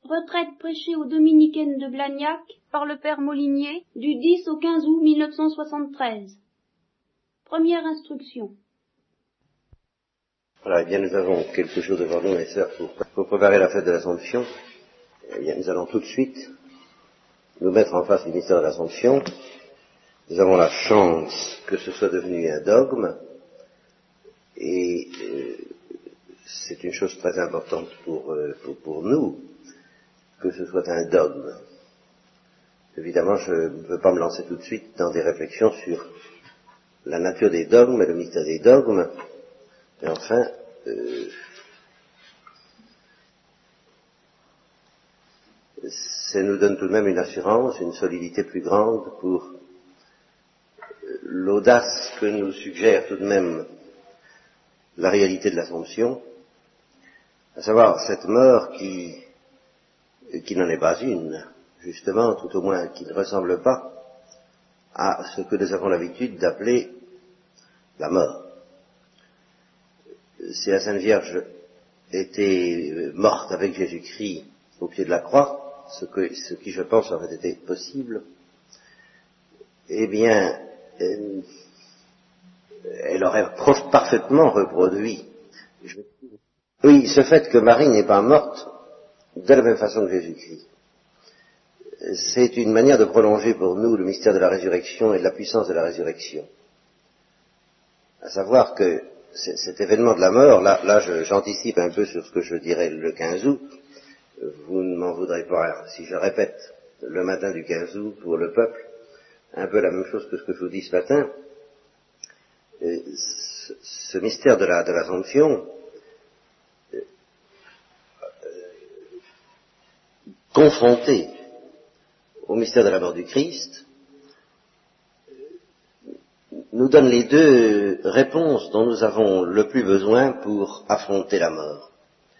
Retraite prêchée aux Dominicaines de Blagnac par le père Molinier du 10 au 15 août 1973. Première instruction. Voilà, eh bien nous avons quelque chose devant nous, mes sœurs, pour préparer la fête de l'Assomption. Eh bien nous allons tout de suite nous mettre en face du mystère de l'Assomption. Nous avons la chance que ce soit devenu un dogme, et c'est une chose très importante pour nous, que ce soit un dogme. Évidemment, je ne veux pas me lancer tout de suite dans des réflexions sur la nature des dogmes et le mystère des dogmes, mais enfin, ça nous donne tout de même une assurance, une solidité plus grande pour l'audace que nous suggère tout de même la réalité de l'Assomption, à savoir cette mort qui n'en est pas une, justement, tout au moins qui ne ressemble pas à ce que nous avons l'habitude d'appeler la mort. Si la Sainte Vierge était morte avec Jésus-Christ au pied de la croix, ce qui je pense aurait été possible, eh bien, elle aurait parfaitement reproduit. Oui, ce fait que Marie n'est pas morte de la même façon que Jésus-Christ, c'est une manière de prolonger pour nous le mystère de la résurrection et de la puissance de la résurrection. À savoir que cet événement de la mort, là j'anticipe un peu sur ce que je dirai le 15 août, vous ne m'en voudrez pas si je répète le matin du 15 août pour le peuple, un peu la même chose que ce que je vous dis ce matin. Ce mystère de l'Assomption, confronté au mystère de la mort du Christ, nous donne les deux réponses dont nous avons le plus besoin pour affronter la mort.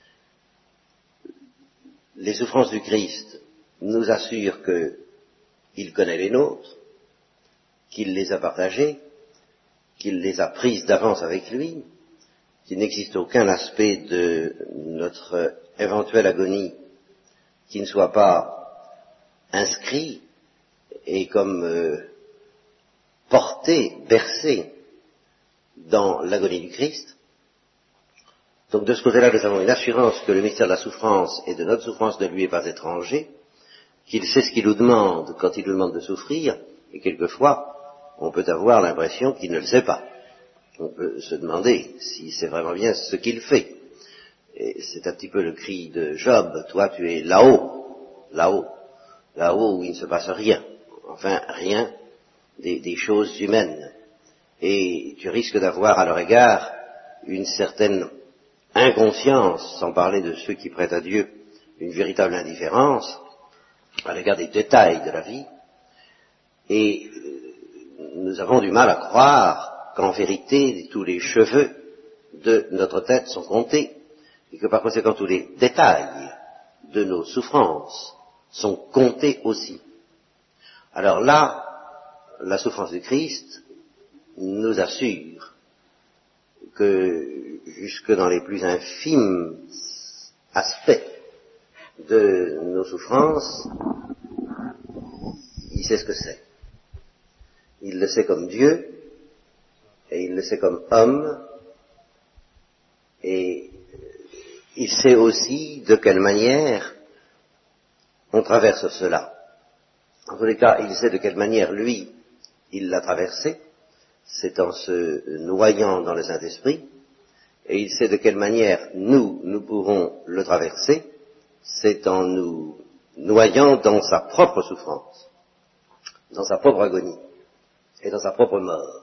Les souffrances du Christ nous assurent qu'il connaît les nôtres, qu'il les a partagées, qu'il les a prises d'avance avec lui, qu'il n'existe aucun aspect de notre éventuelle agonie qui ne soit pas inscrit et comme porté, bercé dans l'agonie du Christ. Donc de ce côté-là, nous avons une assurance que le mystère de la souffrance et de notre souffrance ne lui est pas étranger, qu'il sait ce qu'il nous demande quand il nous demande de souffrir, et quelquefois, on peut avoir l'impression qu'il ne le sait pas. On peut se demander si c'est vraiment bien ce qu'il fait. Et c'est un petit peu le cri de Job, toi tu es là-haut, là-haut où il ne se passe rien, enfin rien des choses humaines. Et tu risques d'avoir à leur égard une certaine inconscience, sans parler de ceux qui prêtent à Dieu une véritable indifférence à l'égard des détails de la vie. Et nous avons du mal à croire qu'en vérité tous les cheveux de notre tête sont comptés, et que par conséquent tous les détails de nos souffrances sont comptés aussi. Alors là, la souffrance du Christ nous assure que jusque dans les plus infimes aspects de nos souffrances, il sait ce que c'est. Il le sait comme Dieu, et il le sait comme homme, et il sait aussi de quelle manière on traverse cela. En tous les cas, il sait de quelle manière, lui, il l'a traversé, c'est en se noyant dans le Saint-Esprit, et il sait de quelle manière nous pourrons le traverser, c'est en nous noyant dans sa propre souffrance, dans sa propre agonie, et dans sa propre mort.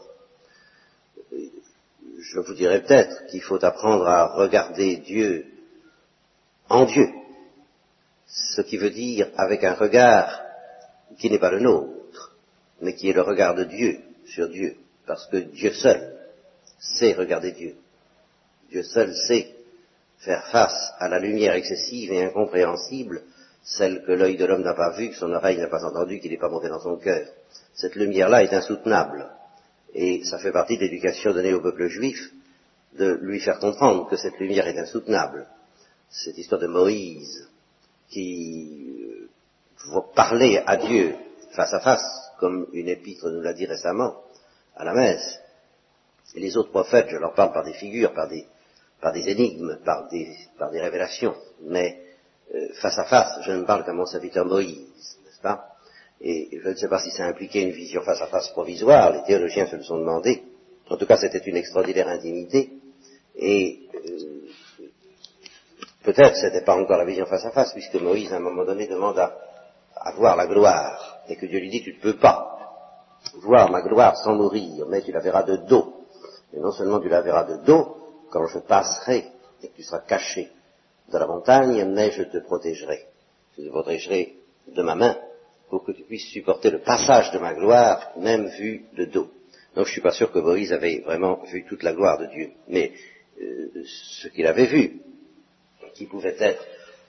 Je vous dirais peut-être qu'il faut apprendre à regarder Dieu en Dieu, ce qui veut dire avec un regard qui n'est pas le nôtre, mais qui est le regard de Dieu sur Dieu, parce que Dieu seul sait regarder Dieu. Dieu seul sait faire face à la lumière excessive et incompréhensible, celle que l'œil de l'homme n'a pas vue, que son oreille n'a pas entendue, qui n'est pas montée dans son cœur. Cette lumière-là est insoutenable, et ça fait partie de l'éducation donnée au peuple juif, de lui faire comprendre que cette lumière est insoutenable. Cette histoire de Moïse, qui vont parler à Dieu face à face, comme une épître nous l'a dit récemment à la messe. Et les autres prophètes, je leur parle par des figures, par des énigmes, par des révélations, mais face à face, je ne parle qu'à mon serviteur Moïse, n'est-ce pas? Et je ne sais pas si ça impliquait une vision face à face provisoire, les théologiens se le sont demandé. En tout cas, c'était une extraordinaire intimité, et peut-être c'était pas encore la vision face à face, puisque Moïse, à un moment donné, demande à voir la gloire, et que Dieu lui dit, tu ne peux pas voir ma gloire sans mourir, mais tu la verras de dos. Et non seulement tu la verras de dos, quand je passerai, et que tu seras caché dans la montagne, mais je te protégerai. Je te protégerai de ma main, pour que tu puisses supporter le passage de ma gloire, même vu de dos. Donc je suis pas sûr que Moïse avait vraiment vu toute la gloire de Dieu, mais ce qu'il avait vu, qui pouvait être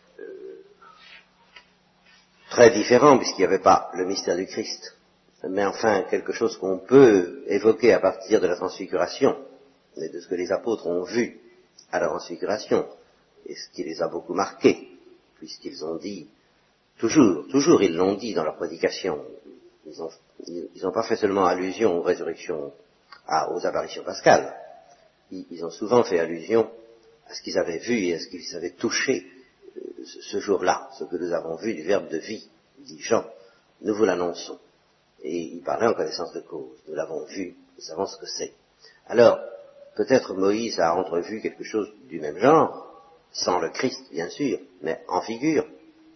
très différent, puisqu'il n'y avait pas le mystère du Christ, mais enfin quelque chose qu'on peut évoquer à partir de la transfiguration, et de ce que les apôtres ont vu à la transfiguration, et ce qui les a beaucoup marqués, puisqu'ils ont dit, toujours ils l'ont dit dans leur prédication, ils n'ont pas fait seulement allusion aux résurrections, aux apparitions pascales, ils ont souvent fait allusion à ce qu'ils avaient vu et à ce qu'ils avaient touché ce jour-là, ce que nous avons vu du Verbe de vie, dit Jean, nous vous l'annonçons. Et il parlait en connaissance de cause, nous l'avons vu, nous savons ce que c'est. Alors, peut-être Moïse a entrevu quelque chose du même genre, sans le Christ bien sûr, mais en figure,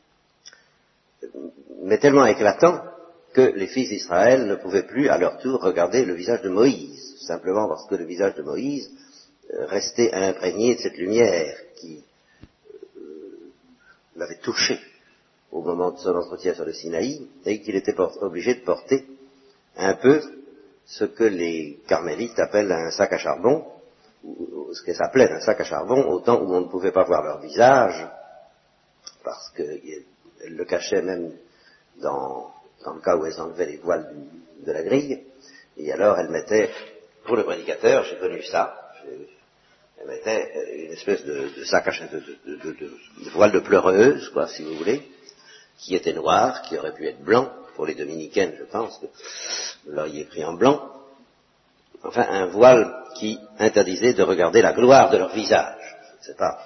mais tellement éclatant que les fils d'Israël ne pouvaient plus à leur tour regarder le visage de Moïse, simplement parce que le visage de Moïse restait imprégné de cette lumière qui l'avait touché au moment de son entretien sur le Sinaï, et qu'il était obligé de porter un peu ce que les carmélites appellent un sac à charbon, ou ce qu'elles appelaient un sac à charbon, au temps où on ne pouvait pas voir leur visage, parce qu'elles le cachaient même dans le cas où elles enlevaient les voiles de la grille, et alors elles mettaient, pour le prédicateur, j'ai connu ça, elles mettaient une espèce de sac à de voile de pleureuse, quoi, si vous voulez, qui était noir, qui aurait pu être blanc, pour les dominicaines, je pense, que vous l'auriez pris en blanc, enfin, un voile qui interdisait de regarder la gloire de leur visage. Je ne sais pas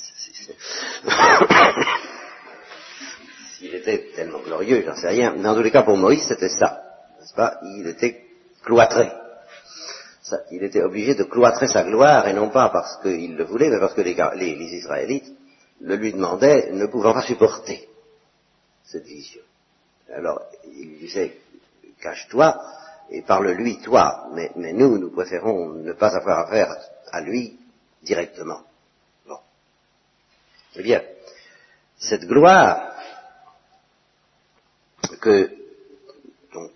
s'il était tellement glorieux, j'en sais rien, mais en tous les cas, pour Moïse, c'était ça, n'est-ce pas? Il était cloîtré. Il était obligé de cloîtrer sa gloire, et non pas parce qu'il le voulait, mais parce que les Israélites le lui demandaient, ne pouvant pas supporter cette vision. Alors, il disait, cache-toi, et parle-lui toi, mais nous préférons ne pas avoir affaire à lui directement. Bon. Eh bien, cette gloire que, donc,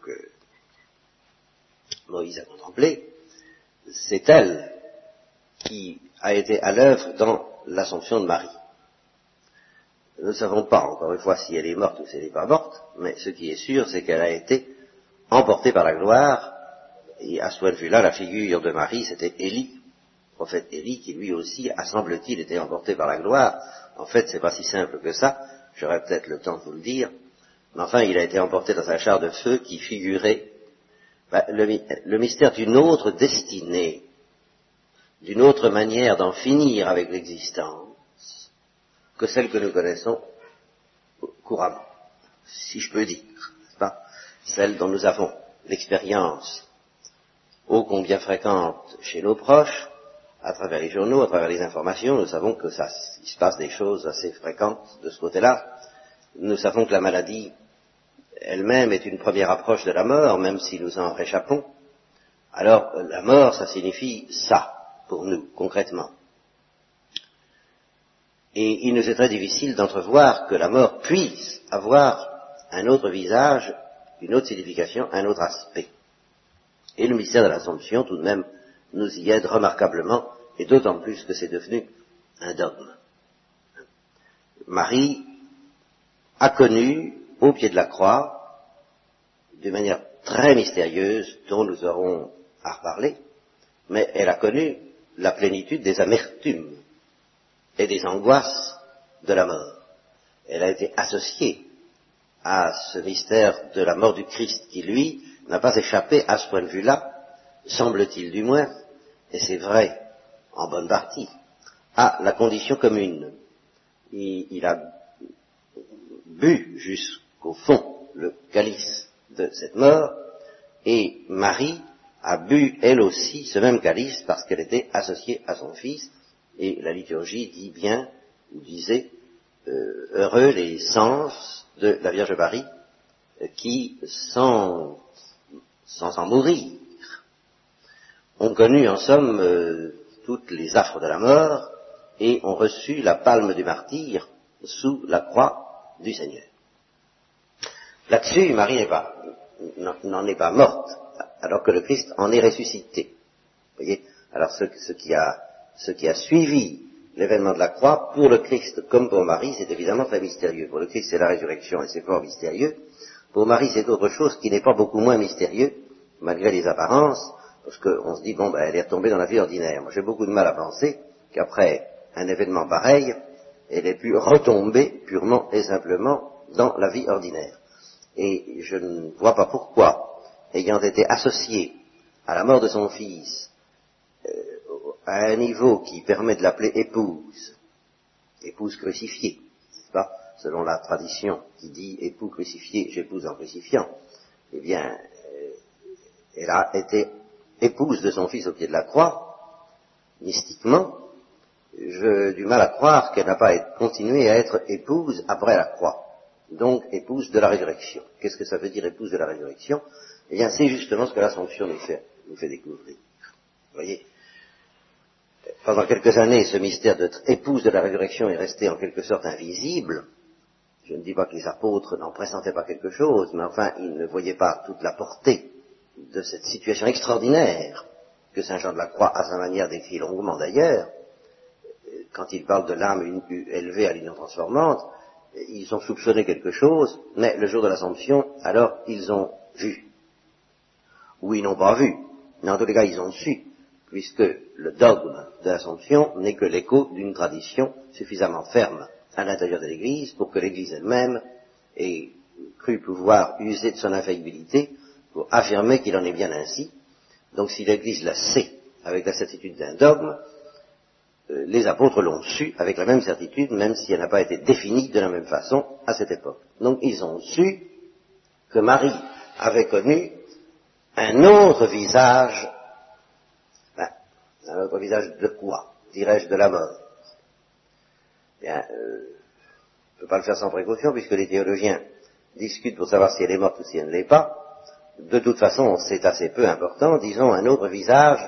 Moïse a contemplée, c'est elle qui a été à l'œuvre dans l'Assomption de Marie. Nous ne savons pas, encore une fois, si elle est morte ou si elle n'est pas morte, mais ce qui est sûr, c'est qu'elle a été emportée par la gloire, et à ce point de vue-là, la figure de Marie, c'était Élie, le prophète Élie, qui lui aussi, semble-t-il, était emporté par la gloire. En fait, c'est pas si simple que ça, j'aurai peut-être le temps de vous le dire, mais enfin, il a été emporté dans un char de feu qui figurait le mystère d'une autre destinée, d'une autre manière d'en finir avec l'existence, que celle que nous connaissons couramment, si je peux dire, n'est-ce pas? Celle dont nous avons l'expérience ô combien fréquente chez nos proches, à travers les journaux, à travers les informations. Nous savons que il se passe des choses assez fréquentes de ce côté-là. Nous savons que la maladie elle-même est une première approche de la mort, même si nous en réchappons. Alors, la mort, ça signifie ça, pour nous, concrètement. Et il nous est très difficile d'entrevoir que la mort puisse avoir un autre visage, une autre signification, un autre aspect. Et le mystère de l'Assomption, tout de même, nous y aide remarquablement, et d'autant plus que c'est devenu un dogme. Marie a connu, au pied de la croix, d'une manière très mystérieuse, dont nous aurons à reparler, mais elle a connu la plénitude des amertumes et des angoisses de la mort. elle a été associée à ce mystère de la mort du Christ qui, lui, n'a pas échappé à ce point de vue-là, semble-t-il du moins, et c'est vrai en bonne partie, à la condition commune. Il a bu jusqu'au fond le calice de cette mort, et Marie a bu elle aussi ce même calice parce qu'elle était associée à son Fils, et la liturgie dit bien, ou disait, heureux les sens de la Vierge Marie qui, sans en mourir, ont connu en somme toutes les affres de la mort et ont reçu la palme du martyre sous la croix du Seigneur. Là-dessus, Marie n'en est pas morte, alors que le Christ en est ressuscité. Vous voyez? Alors ce qui a suivi l'événement de la croix, pour le Christ comme pour Marie, c'est évidemment très mystérieux. Pour le Christ, c'est la résurrection et c'est fort mystérieux. Pour Marie, c'est autre chose qui n'est pas beaucoup moins mystérieux, malgré les apparences, parce qu'on se dit, bon, elle est retombée dans la vie ordinaire. Moi, j'ai beaucoup de mal à penser qu'après un événement pareil, elle ait pu retomber purement et simplement dans la vie ordinaire. Et je ne vois pas pourquoi, ayant été associée à la mort de son fils, à un niveau qui permet de l'appeler épouse crucifiée, n'est-ce pas, selon la tradition qui dit époux crucifié, j'épouse en crucifiant, eh bien, elle a été épouse de son fils au pied de la croix, mystiquement. J'ai du mal à croire qu'elle n'a pas continué à être épouse après la croix, donc épouse de la résurrection. Qu'est-ce que ça veut dire épouse de la résurrection? Eh bien, c'est justement ce que l'Assomption nous fait découvrir. Vous voyez, pendant quelques années, ce mystère d'être épouse de la résurrection est resté en quelque sorte invisible. Je ne dis pas que les apôtres n'en pressentaient pas quelque chose, mais enfin, ils ne voyaient pas toute la portée de cette situation extraordinaire que saint Jean de la Croix, à sa manière, décrit longuement d'ailleurs. Quand il parle de l'âme élevée à l'union transformante, ils ont soupçonné quelque chose, mais le jour de l'Assomption, alors ils ont vu. Ou ils n'ont pas vu, mais en tous les cas ils ont su, puisque le dogme de l'Assomption n'est que l'écho d'une tradition suffisamment ferme à l'intérieur de l'Église pour que l'Église elle-même ait cru pouvoir user de son infaillibilité pour affirmer qu'il en est bien ainsi. Donc si l'Église la sait avec la certitude d'un dogme, les apôtres l'ont su avec la même certitude, même si elle n'a pas été définie de la même façon à cette époque. Donc ils ont su que Marie avait connu un autre visage. Un autre visage de quoi? Dirais-je de la mort. Bien, je ne peux pas le faire sans précaution, puisque les théologiens discutent pour savoir si elle est morte ou si elle ne l'est pas. De toute façon, c'est assez peu important. Disons un autre visage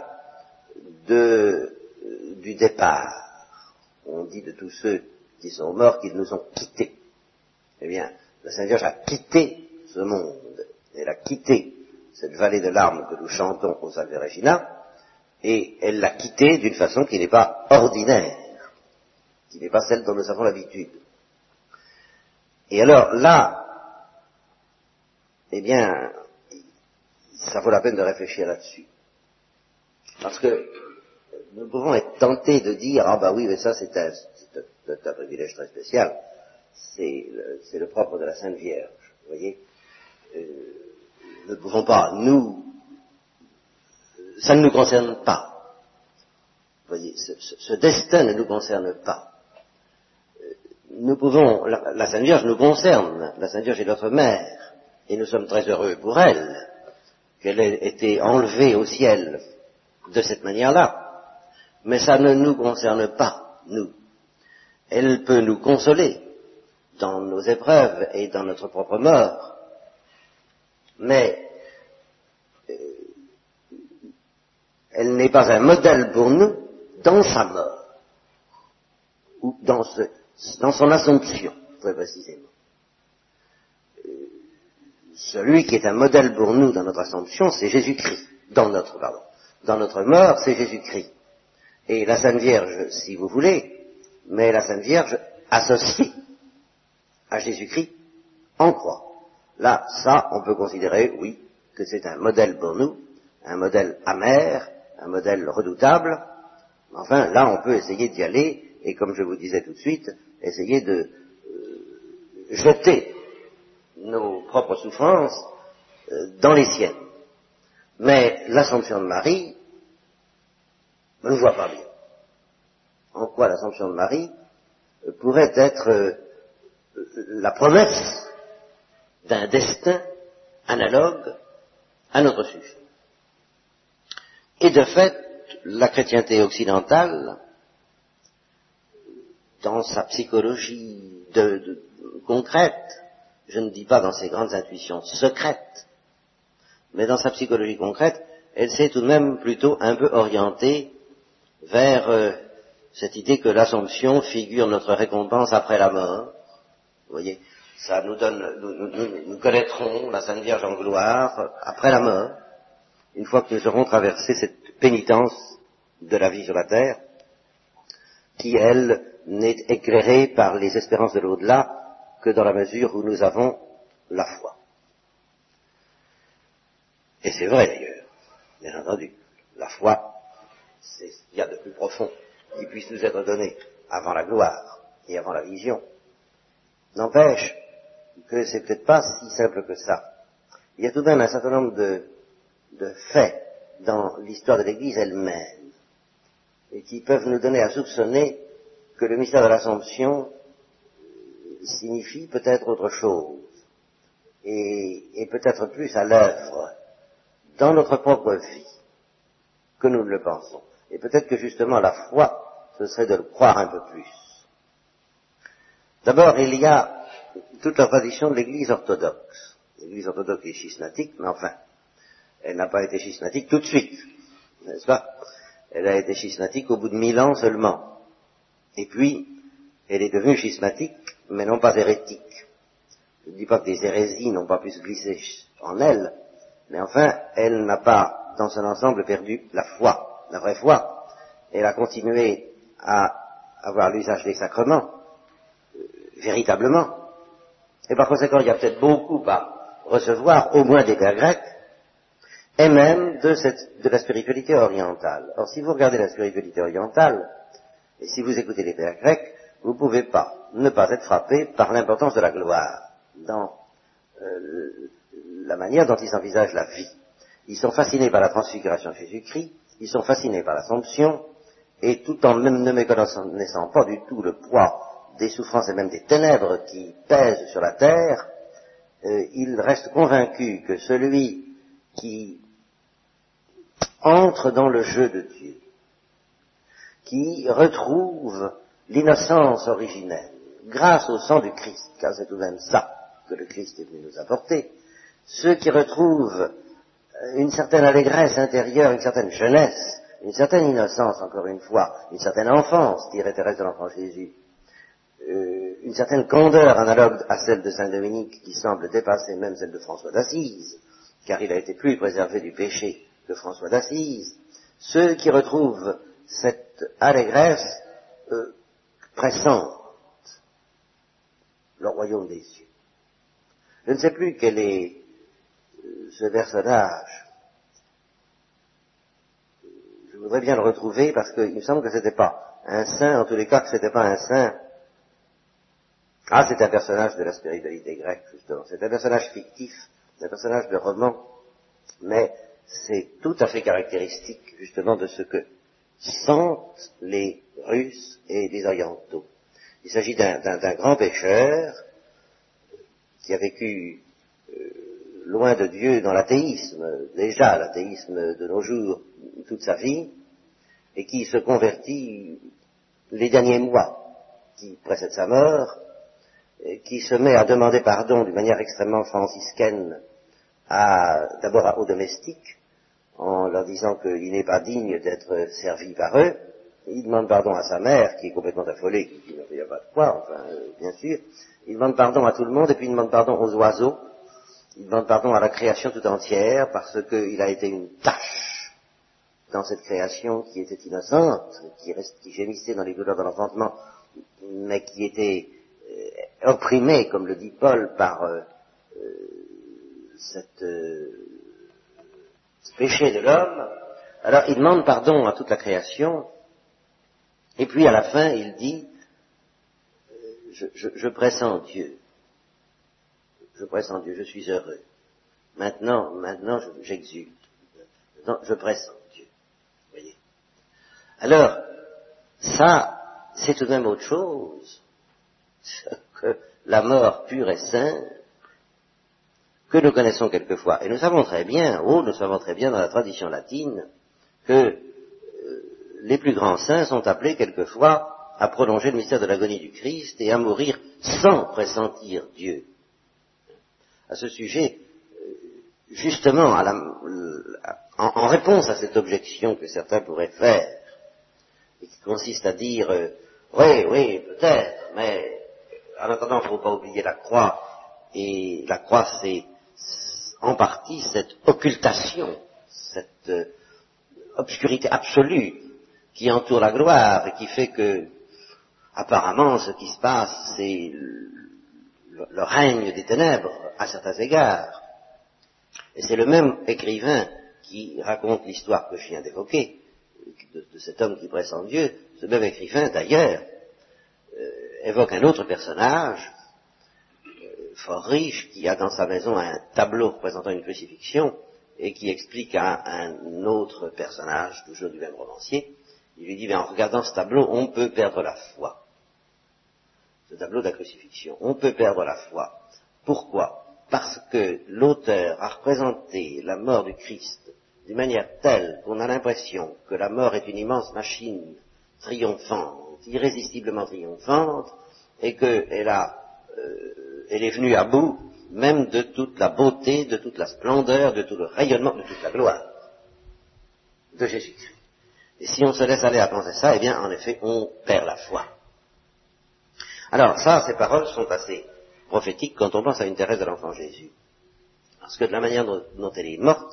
du départ. On dit de tous ceux qui sont morts qu'ils nous ont quittés. Eh bien, la Sainte Vierge a quitté ce monde. Elle a quitté cette vallée de larmes que nous chantons au Salve Regina, et elle l'a quitté d'une façon qui n'est pas ordinaire, qui n'est pas celle dont nous avons l'habitude. Et alors là, eh bien, ça vaut la peine de réfléchir là-dessus. Parce que nous pouvons être tentés de dire, ah bah oui, mais ça c'est un privilège très spécial, c'est le propre de la Sainte Vierge, vous voyez. Nous ne pouvons pas, ça ne nous concerne pas. Vous voyez, ce destin ne nous concerne pas. Nous pouvons, la Sainte Vierge nous concerne, la Sainte Vierge est notre mère, et nous sommes très heureux pour elle, qu'elle ait été enlevée au ciel de cette manière-là, mais ça ne nous concerne pas, nous. Elle peut nous consoler dans nos épreuves et dans notre propre mort, mais elle n'est pas un modèle pour nous dans sa mort, ou dans son Assomption, très précisément. Celui qui est un modèle pour nous dans notre Assomption, c'est Jésus-Christ. Dans notre mort, c'est Jésus-Christ. Et la Sainte Vierge, si vous voulez, mais la Sainte Vierge associée à Jésus-Christ en croix. Là, ça, on peut considérer, oui, que c'est un modèle pour nous, un modèle amer, un modèle redoutable. Enfin, là, on peut essayer d'y aller, et comme je vous disais tout de suite, essayer jeter nos propres souffrances dans les siennes. Mais l'Assomption de Marie ne le voit pas bien. En quoi l'Assomption de Marie pourrait être la promesse d'un destin analogue à notre sujet. Et de fait, la chrétienté occidentale, dans sa psychologie concrète, je ne dis pas dans ses grandes intuitions secrètes, mais dans sa psychologie concrète, elle s'est tout de même plutôt un peu orientée vers cette idée que l'Assomption figure notre récompense après la mort. Vous voyez, ça nous donne, nous connaîtrons la Sainte Vierge en gloire après la mort, une fois que nous aurons traversé cette pénitence de la vie sur la terre, qui, elle, n'est éclairée par les espérances de l'au-delà que dans la mesure où nous avons la foi. Et c'est vrai d'ailleurs, bien entendu, la foi, c'est ce qu'il y a de plus profond qui puisse nous être donné avant la gloire et avant la vision. N'empêche que c'est peut-être pas si simple que ça. Il y a tout de même un certain nombre de faits dans l'histoire de l'Église elle-même, et qui peuvent nous donner à soupçonner que le mystère de l'Assomption signifie peut-être autre chose, et peut-être plus à l'œuvre dans notre propre vie que nous ne le pensons. Et peut-être que justement la foi, ce serait de le croire un peu plus. D'abord, il y a toute la tradition de l'Église orthodoxe. L'Église orthodoxe est schismatique, mais enfin, elle n'a pas été schismatique tout de suite, n'est-ce pas? Elle a été schismatique au bout de 1000 ans seulement. Et puis, elle est devenue schismatique, mais non pas hérétique. Je ne dis pas que des hérésies n'ont pas pu se glisser en elle, mais enfin, elle n'a pas, dans son ensemble, perdu la foi, la vraie foi. Elle a continué à avoir l'usage des sacrements, véritablement. Et par conséquent, il y a peut-être beaucoup à recevoir, au moins des pères grecs, et même de la spiritualité orientale. Or, si vous regardez la spiritualité orientale, et si vous écoutez les pères grecs, vous ne pouvez pas ne pas être frappé par l'importance de la gloire dans la manière dont ils envisagent la vie. Ils sont fascinés par la transfiguration de Jésus-Christ, ils sont fascinés par l'Assomption, et tout en même ne méconnaissant pas du tout le poids des souffrances et même des ténèbres qui pèsent sur la terre, ils restent convaincus que celui qui entre dans le jeu de Dieu, qui retrouve l'innocence originelle, grâce au sang du Christ, car c'est tout de même ça que le Christ est venu nous apporter, ceux qui retrouvent une certaine allégresse intérieure, une certaine jeunesse, une certaine innocence, encore une fois, une certaine enfance, dirait Thérèse de l'Enfant Jésus, une certaine candeur analogue à celle de Saint Dominique, qui semble dépasser même celle de François d'Assise, car il a été plus préservé du péché que François d'Assise, ceux qui retrouvent cette allégresse pressentent le royaume des cieux. Je ne sais plus quel est ce personnage. Je voudrais bien le retrouver parce qu'il me semble que c'était pas un saint, en tous les cas que c'était pas un saint. Ah, c'est un personnage de la spiritualité grecque, justement. C'est un personnage fictif, un personnage de roman, mais c'est tout à fait caractéristique, justement, de ce que sentent les Russes et les Orientaux. Il s'agit d'un grand pécheur qui a vécu loin de Dieu dans l'athéisme, déjà l'athéisme de nos jours, toute sa vie, et qui se convertit les derniers mois qui précèdent sa mort, qui se met à demander pardon d'une manière extrêmement franciscaine d'abord aux domestiques, en leur disant qu'il n'est pas digne d'être servi par eux. Il demande pardon à sa mère, qui est complètement affolée, qui dit il n'y a pas de quoi, enfin, bien sûr. Il demande pardon à tout le monde, et puis il demande pardon aux oiseaux. Il demande pardon à la création tout entière, parce qu'il a été une tache dans cette création qui était innocente, qui gémissait dans les douleurs de l'enfantement, mais qui était opprimée, comme le dit Paul, par ce péché de l'homme. Alors il demande pardon à toute la création, et puis à la fin il dit je pressens Dieu, je pressens Dieu, je suis heureux. Maintenant, j'exulte. Maintenant, je pressens Dieu. Vous voyez. Alors, ça, c'est tout de même autre chose que la mort pure et sainte que nous connaissons quelquefois. Et nous savons très bien dans la tradition latine que les plus grands saints sont appelés quelquefois à prolonger le mystère de l'agonie du Christ et à mourir sans pressentir Dieu. À ce sujet, justement, en réponse à cette objection que certains pourraient faire, et qui consiste à dire, oui, peut-être, mais en attendant, il ne faut pas oublier la croix, et la croix, c'est en partie cette occultation, cette obscurité absolue qui entoure la gloire et qui fait que, apparemment, ce qui se passe, c'est le règne des ténèbres à certains égards. Et c'est le même écrivain qui raconte l'histoire que je viens d'évoquer, de cet homme qui pressent Dieu. Ce même écrivain, d'ailleurs, évoque un autre personnage, fort riche, qui a dans sa maison un tableau représentant une crucifixion, et qui explique à un autre personnage, toujours du même romancier, il lui dit, mais en regardant ce tableau, on peut perdre la foi. Ce tableau de la crucifixion, on peut perdre la foi. Pourquoi? Parce que l'auteur a représenté la mort du Christ d'une manière telle qu'on a l'impression que la mort est une immense machine triomphante, irrésistiblement triomphante, et qu'elle est venue à bout même de toute la beauté, de toute la splendeur, de tout le rayonnement, de toute la gloire de Jésus-Christ. Et si on se laisse aller à penser ça, eh bien, en effet, on perd la foi. Alors, ça, ces paroles sont assez prophétiques quand on pense à une Thérèse de l'Enfant Jésus. Parce que de la manière dont elle est morte,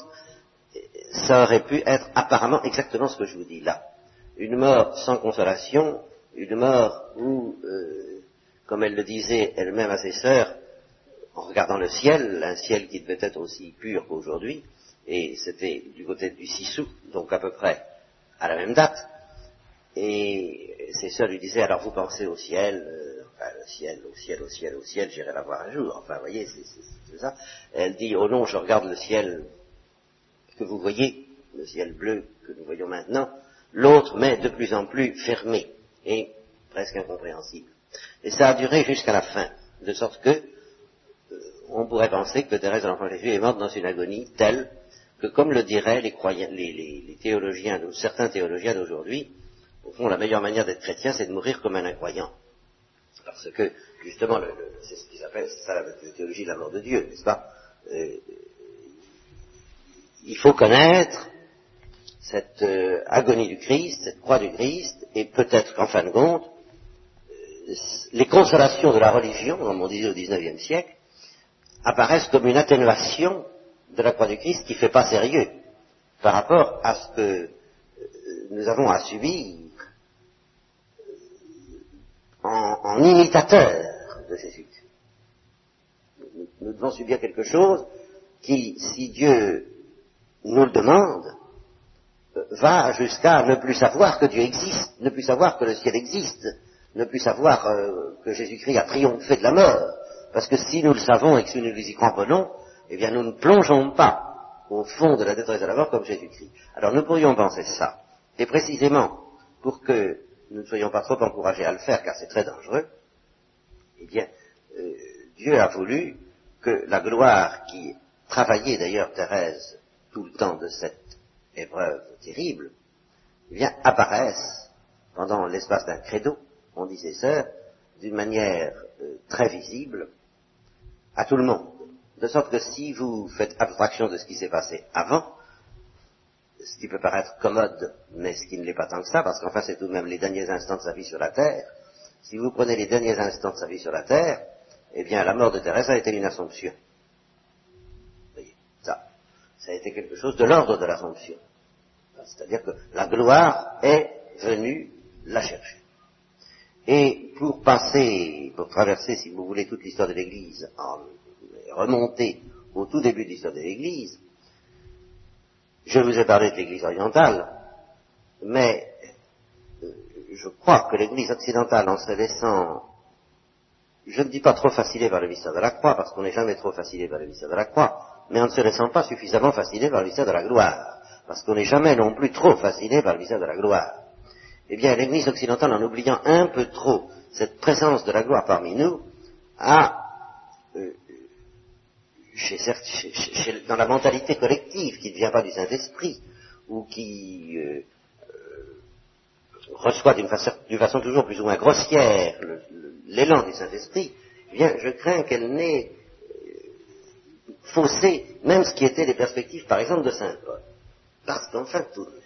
ça aurait pu être apparemment exactement ce que je vous dis là. Une mort sans consolation, une mort où, comme elle le disait elle-même à ses sœurs, en regardant le ciel, un ciel qui devait être aussi pur qu'aujourd'hui, et c'était du côté du Sissou, donc à peu près à la même date, et ses sœurs lui disaient, alors vous pensez au ciel, au ciel, j'irai la voir un jour, enfin, vous voyez, c'est ça. Elle dit, oh non, je regarde le ciel que vous voyez, le ciel bleu que nous voyons maintenant, l'autre, mais de plus en plus fermé, et presque incompréhensible. Et ça a duré jusqu'à la fin, de sorte que, on pourrait penser que Thérèse de l'Enfant Jésus est morte dans une agonie telle que, comme le diraient les théologiens, ou certains théologiens d'aujourd'hui, au fond, la meilleure manière d'être chrétien, c'est de mourir comme un incroyant. Parce que, justement, c'est ce qu'ils appellent, c'est ça la théologie de la mort de Dieu, n'est-ce pas? Il faut connaître cette agonie du Christ, cette croix du Christ, et peut-être qu'en fin de compte, les consolations de la religion, comme on disait au XIXe siècle, apparaissent comme une atténuation de la croix du Christ qui ne fait pas sérieux par rapport à ce que nous avons à subir en imitateur de Jésus. Nous devons subir quelque chose qui, si Dieu nous le demande, va jusqu'à ne plus savoir que Dieu existe, ne plus savoir que le ciel existe, ne plus savoir que Jésus-Christ a triomphé de la mort. Parce que si nous le savons et que si nous y cramponnons, eh bien nous ne plongeons pas au fond de la détresse de la mort comme Jésus-Christ. Alors nous pourrions penser ça. Et précisément, pour que nous ne soyons pas trop encouragés à le faire, car c'est très dangereux, eh bien, Dieu a voulu que la gloire qui travaillait d'ailleurs Thérèse tout le temps de cette épreuve terrible, eh bien, apparaisse pendant l'espace d'un credo, on dit ses sœurs, d'une manière très visible à tout le monde. De sorte que si vous faites abstraction de ce qui s'est passé avant, ce qui peut paraître commode, mais ce qui ne l'est pas tant que ça, parce qu'enfin c'est tout de même les derniers instants de sa vie sur la terre, si vous prenez les derniers instants de sa vie sur la terre, eh bien la mort de Thérèse a été une assomption. Vous voyez, ça a été quelque chose de l'ordre de l'assomption. C'est-à-dire que la gloire est venue la chercher. Et pour traverser, si vous voulez, toute l'histoire de l'Église, remonter au tout début de l'histoire de l'Église, je vous ai parlé de l'Église orientale, mais je crois que l'Église occidentale, en se laissant je ne dis pas trop fasciné par le mystère de la croix, parce qu'on n'est jamais trop fasciné par le mystère de la croix, mais en ne se laissant pas suffisamment fasciné par le mystère de la gloire, parce qu'on n'est jamais non plus trop fasciné par le mystère de la gloire. Eh bien, l'Église occidentale, en oubliant un peu trop cette présence de la gloire parmi nous, a, dans la mentalité collective qui ne vient pas du Saint-Esprit, ou qui reçoit d'une façon toujours plus ou moins grossière l'élan du Saint-Esprit, eh bien, je crains qu'elle n'ait faussé même ce qui étaient les perspectives, par exemple, de Saint Paul. Parce qu'enfin, tout de même,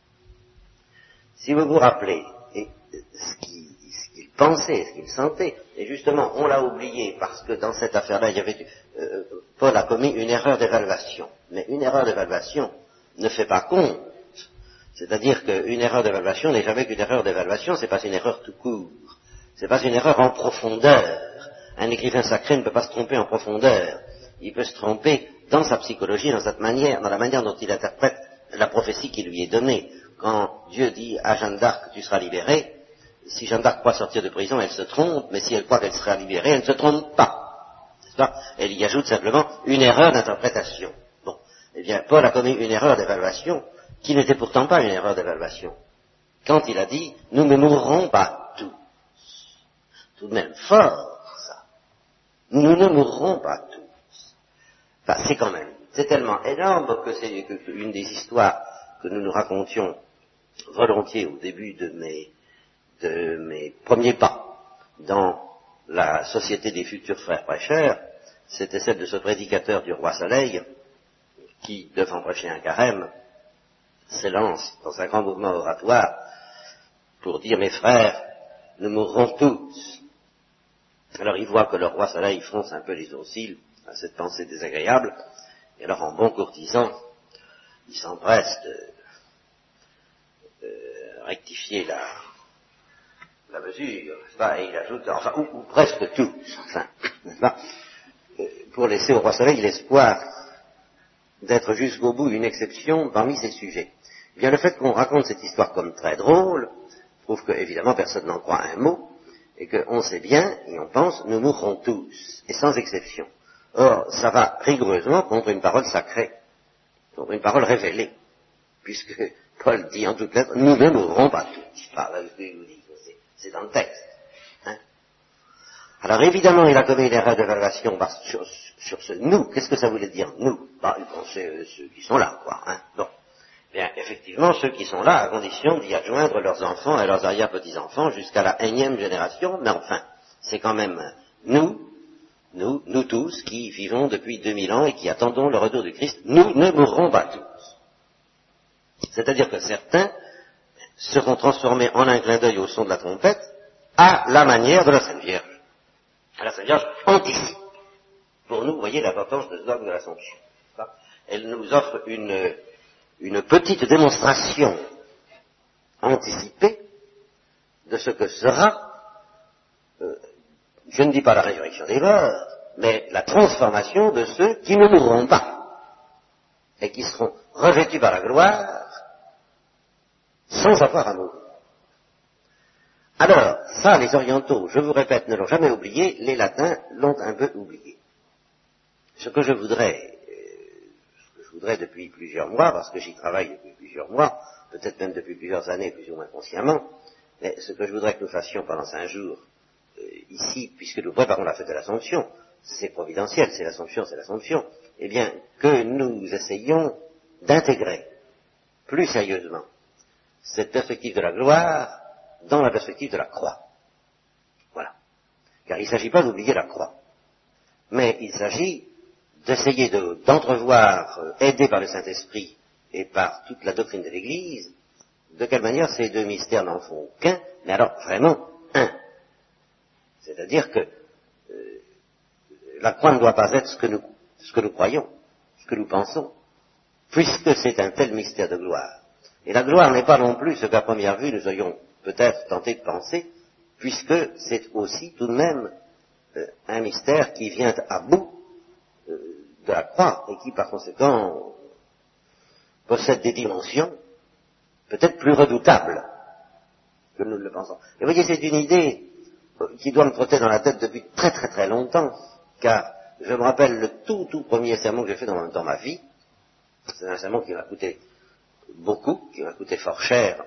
si vous vous rappelez ce qu'il pensait, ce qu'il sentait, et justement, on l'a oublié parce que dans cette affaire-là, Paul a commis une erreur d'évaluation. Mais une erreur d'évaluation ne fait pas compte. C'est-à-dire qu'une erreur d'évaluation n'est jamais qu'une erreur d'évaluation, c'est pas une erreur tout court. C'est pas une erreur en profondeur. Un écrivain sacré ne peut pas se tromper en profondeur. Il peut se tromper dans sa psychologie, dans la manière dont il interprète la prophétie qui lui est donnée. Quand Dieu dit à Jeanne d'Arc, tu seras libérée, si Jeanne d'Arc croit sortir de prison, elle se trompe, mais si elle croit qu'elle sera libérée, elle ne se trompe pas. N'est-ce pas? Elle y ajoute simplement une erreur d'interprétation. Bon. Eh bien, Paul a commis une erreur d'évaluation, qui n'était pourtant pas une erreur d'évaluation. Quand il a dit, nous ne mourrons pas tous. Tout de même fort, ça. Nous ne mourrons pas tous. Enfin, c'est tellement énorme que c'est une des histoires que nous nous racontions volontiers au début de mes premiers pas dans la société des futurs frères prêcheurs. C'était celle de ce prédicateur du roi Soleil qui, devant prêcher un carême, s'élance dans un grand mouvement oratoire pour dire, mes frères, nous mourrons tous. Alors il voit que le roi Soleil fronce un peu les sourcils à cette pensée désagréable, et alors en bon courtisan, il s'empresse de rectifier la mesure, n'est-ce pas, et il ajoute, enfin, ou presque tous, enfin, n'est-ce pas, pour laisser au roi Soleil l'espoir d'être jusqu'au bout une exception parmi ses sujets. Eh bien, le fait qu'on raconte cette histoire comme très drôle prouve que, évidemment, personne n'en croit un mot, et qu'on sait bien, et on pense, nous mourrons tous, et sans exception. Or, ça va rigoureusement contre une parole sacrée, contre une parole révélée, puisque Paul dit en toutes lettres, nous ne mourrons pas tous. C'est dans le texte. Hein. Alors évidemment, il a commis une erreur d'évaluation sur ce nous. Qu'est-ce que ça voulait dire, nous? Il pensait ceux qui sont là, quoi. Hein. Bon. Bien, effectivement, ceux qui sont là, à condition d'y adjoindre leurs enfants et leurs arrière-petits-enfants jusqu'à la 1e génération, mais enfin, c'est quand même nous tous, qui vivons depuis 2000 ans et qui attendons le retour du Christ, nous ne mourrons pas tous. C'est-à-dire que certains seront transformés en un clin d'œil au son de la trompette à la manière de la Sainte Vierge. La Sainte Vierge anticipe. Pour nous, vous voyez l'importance de ce dogme de l'Assomption. Elle nous offre une petite démonstration anticipée de ce que sera, je ne dis pas la résurrection des morts, mais la transformation de ceux qui ne mourront pas et qui seront revêtus par la gloire sans avoir à mourir. Alors, ça, les orientaux, je vous répète, ne l'ont jamais oublié, les latins l'ont un peu oublié. Ce que je voudrais depuis plusieurs mois, parce que j'y travaille depuis plusieurs mois, peut-être même depuis plusieurs années, plus ou moins consciemment, mais ce que je voudrais que nous fassions pendant 5 jours, ici, puisque nous préparons la fête de l'Assomption, c'est providentiel, c'est l'Assomption, eh bien, que nous essayions d'intégrer plus sérieusement cette perspective de la gloire dans la perspective de la croix. Voilà. Car il ne s'agit pas d'oublier la croix, mais il s'agit d'essayer d'entrevoir, aidé par le Saint-Esprit et par toute la doctrine de l'Église, de quelle manière ces deux mystères n'en font qu'un, mais alors vraiment un. C'est-à-dire que la croix ne doit pas être ce que nous croyons, ce que nous pensons, puisque c'est un tel mystère de gloire. Et la gloire n'est pas non plus ce qu'à première vue nous aurions peut-être tenté de penser, puisque c'est aussi tout de même un mystère qui vient à bout de la croix et qui par conséquent possède des dimensions peut-être plus redoutables que nous ne le pensons. Et vous voyez, c'est une idée qui doit me trotter dans la tête depuis très très très longtemps, car je me rappelle le tout premier sermon que j'ai fait dans ma vie. C'est un sermon qui m'a coûté beaucoup, qui m'a coûté fort cher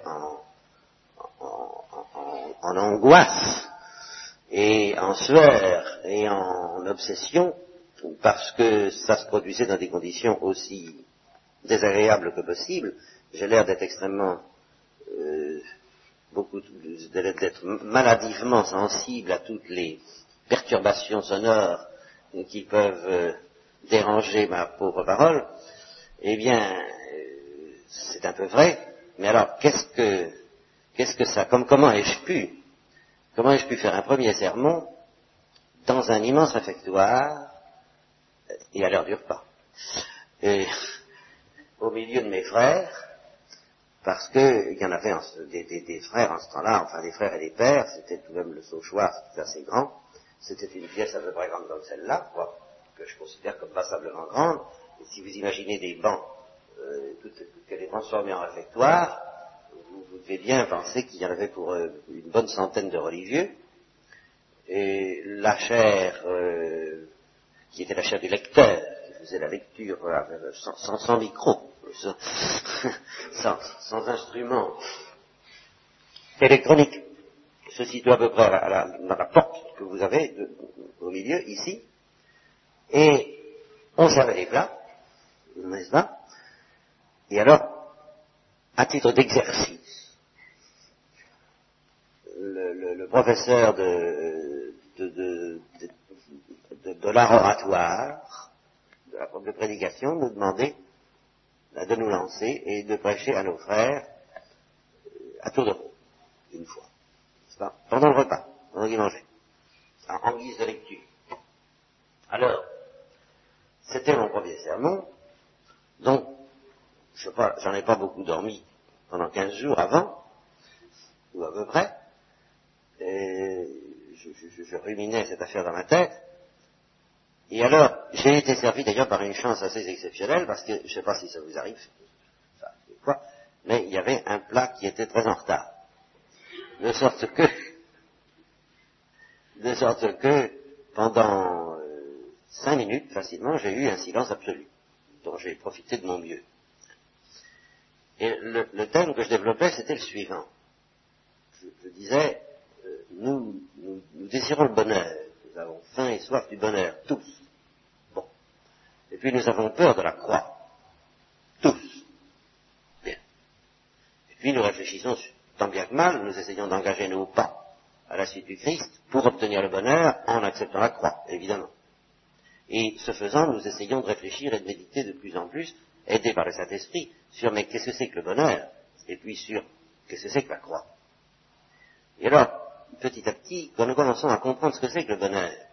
en angoisse et en sueur et en obsession, parce que ça se produisait dans des conditions aussi désagréables que possible. J'ai l'air d'être extrêmement d'être maladivement sensible à toutes les perturbations sonores qui peuvent déranger ma pauvre parole. Eh bien, c'est un peu vrai, mais alors qu'est-ce que ça, comment ai-je pu faire un premier sermon dans un immense réfectoire et à l'heure du repas, et au milieu de mes frères, parce que il y en avait des frères en ce temps-là, enfin des frères et des pères, c'était tout de même le Sauchoir, c'était assez grand, c'était une pièce à peu près grande comme celle-là, quoi, que je considère comme passablement grande, et si vous imaginez des bancs, qu'elle est transformée en réfectoire, vous devez bien penser qu'il y en avait pour une bonne centaine de religieux, et la chaire, qui était la chaire du lecteur, qui faisait la lecture sans micro, sans instrument électronique, se situe à peu près dans la porte que vous avez au milieu, ici, et on servait les plats, n'est-ce pas? Et alors, à titre d'exercice, le professeur de l'art oratoire, de la de prédication, nous demandait de nous lancer et de prêcher à nos frères à tour de rôle, une fois, n'est-ce pas, pendant le repas, pendant qu'ils mangeaient, en guise de lecture. Alors, c'était mon premier sermon, donc, je sais pas, j'en ai pas beaucoup dormi pendant 15 jours avant, ou à peu près, et je ruminais cette affaire dans ma tête, et alors, j'ai été servi d'ailleurs par une chance assez exceptionnelle, parce que, je sais pas si ça vous arrive, ça, c'est quoi, mais il y avait un plat qui était très en retard. De sorte que, pendant 5 minutes, facilement, j'ai eu un silence absolu, dont j'ai profité de mon mieux. Et le thème que je développais, c'était le suivant. Je disais, nous désirons le bonheur, nous avons faim et soif du bonheur, tous. Bon. Et puis nous avons peur de la croix, tous. Bien. Et puis nous réfléchissons, tant bien que mal, nous essayons d'engager nos pas à la suite du Christ pour obtenir le bonheur en acceptant la croix, évidemment. Et ce faisant, nous essayons de réfléchir et de méditer de plus en plus, aidés par le Saint-Esprit, sur mais qu'est-ce que c'est que le bonheur, et puis sur qu'est-ce que c'est que la croix. Et alors, petit à petit, quand nous commençons à comprendre ce que c'est que le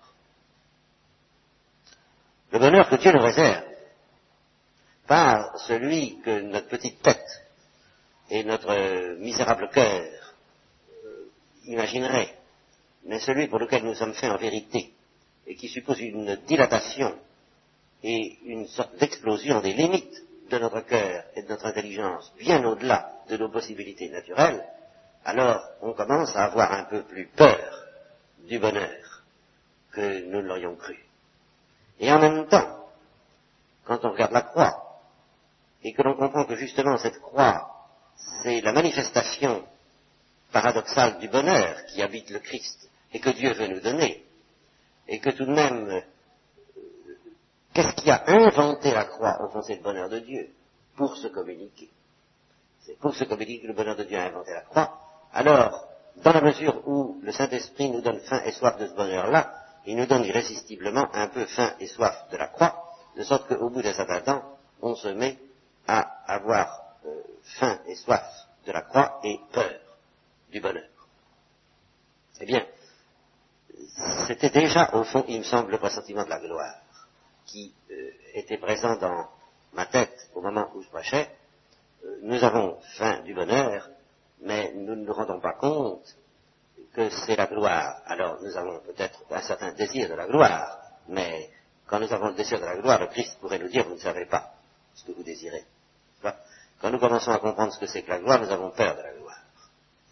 bonheur que Dieu nous réserve, pas celui que notre petite tête et notre misérable cœur imagineraient, mais celui pour lequel nous sommes faits en vérité, et qui suppose une dilatation et une sorte d'explosion des limites de notre cœur et de notre intelligence, bien au-delà de nos possibilités naturelles, alors on commence à avoir un peu plus peur du bonheur que nous l'aurions cru. Et en même temps, quand on regarde la croix, et que l'on comprend que justement cette croix, c'est la manifestation paradoxale du bonheur qui habite le Christ, et que Dieu veut nous donner, et que tout de même, qu'est-ce qui a inventé la croix? Au fond, c'est le bonheur de Dieu, pour se communiquer. C'est pour se communiquer que le bonheur de Dieu a inventé la croix. Alors, dans la mesure où le Saint-Esprit nous donne faim et soif de ce bonheur-là, il nous donne irrésistiblement un peu faim et soif de la croix, de sorte qu'au bout d'un certain temps, on se met à avoir faim et soif de la croix et peur du bonheur. Eh bien, c'était déjà, au fond, il me semble, le pressentiment de la gloire qui était présent dans ma tête au moment où je prêchais. Nous avons faim du bonheur, mais nous ne nous rendons pas compte que c'est la gloire. Alors nous avons peut-être un certain désir de la gloire, mais quand nous avons le désir de la gloire, le Christ pourrait nous dire, vous ne savez pas ce que vous désirez. Quand nous commençons à comprendre ce que c'est que la gloire, nous avons peur de la gloire.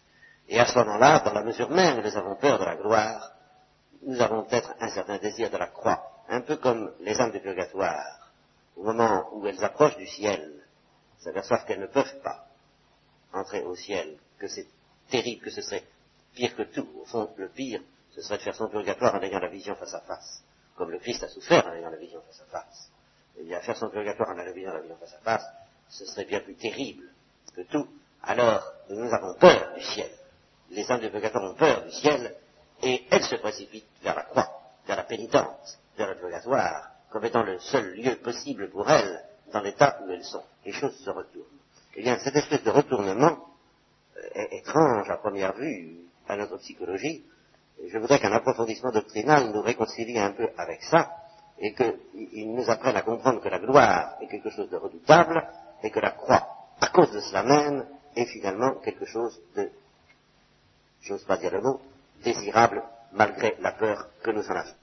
Et à ce moment-là, dans la mesure même où nous avons peur de la gloire, nous avons peut-être un certain désir de la croix, un peu comme les âmes du purgatoire, au moment où elles approchent du ciel, s'aperçoivent qu'elles ne peuvent pas entrer au ciel, que c'est terrible, que ce serait pire que tout. Au fond, le pire, ce serait de faire son purgatoire en ayant la vision face à face, comme le Christ a souffert en ayant la vision face à face. Eh bien, faire son purgatoire en ayant la vision face à face, ce serait bien plus terrible que tout. Alors, nous avons peur du ciel. Les âmes du purgatoire ont peur du ciel, et elles se précipitent vers la croix, vers la pénitence, vers le purgatoire, comme étant le seul lieu possible pour elles, dans l'état où elles sont. Les choses se retournent. Eh bien, cette espèce de retournement est étrange à première vue à notre psychologie. Et je voudrais qu'un approfondissement doctrinal nous réconcilie un peu avec ça, et qu'il nous apprenne à comprendre que la gloire est quelque chose de redoutable, et que la croix, à cause de cela même, est finalement quelque chose de, j'ose pas dire le mot, désirable, malgré la peur que nous en avons.